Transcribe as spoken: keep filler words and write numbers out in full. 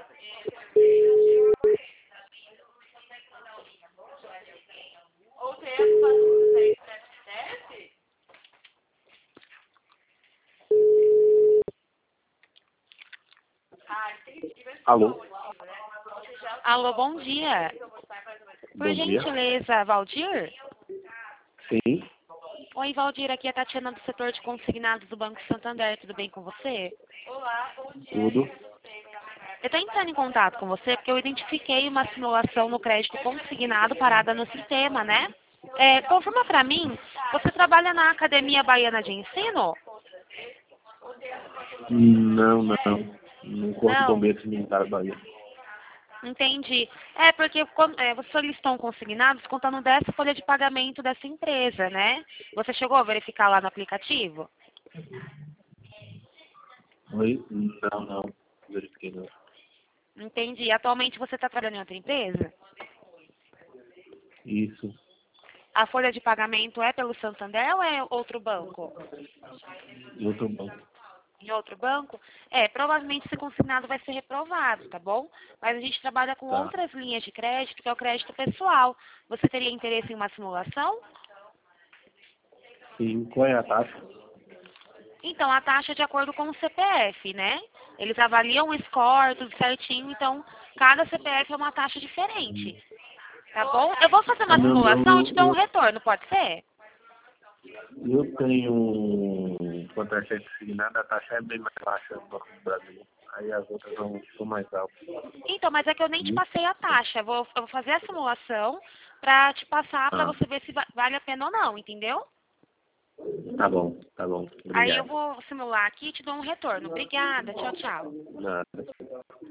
Alô? Alô, bom dia. Por Bom dia. gentileza, Valdir? Sim, Oi, Valdir, aqui é a Tatiana do setor de consignados do Banco Santander, tudo bem com você? tudo. Eu estou entrando em contato com você porque eu identifiquei uma simulação no crédito consignado parada no sistema, né? É, confirma para mim, você trabalha na Academia Baiana de Ensino? Não, não. No Corpo de Não, Bombeiros Militar da Bahia. entendi. É, porque quando- é, você solicitou um consignado contando dessa folha de pagamento dessa empresa, né? Você chegou a verificar lá no aplicativo? Oi? Não, não. Verifiquei não. Entendi. Atualmente você está trabalhando em outra empresa? Isso. A folha de pagamento é pelo Santander ou é outro banco? E outro banco. Em outro banco? É, provavelmente esse consignado vai ser reprovado, tá bom? Mas a gente trabalha com Tá. outras linhas de crédito, que é o crédito pessoal. Você teria interesse em uma simulação? Sim, qual é a taxa? Então, a taxa é de acordo com o C P F, né? Eles avaliam o score, tudo certinho, então cada C P F é uma taxa diferente. Tá bom? Eu vou fazer Ah, uma não, simulação e não, te dou um eu, retorno, pode ser? eu tenho um contrato consignado, a taxa é bem mais baixa no Banco do Brasil. Aí as outras são, são mais altas. Então, mas é que eu nem te Viu? passei a taxa. Eu vou, eu vou fazer a simulação pra te passar pra Ah, você ver se va- vale a pena ou não, entendeu? tá bom, tá bom. Aí eu Obrigado. vou simular aqui e te dou um retorno. Obrigada, tchau, tchau. Nada.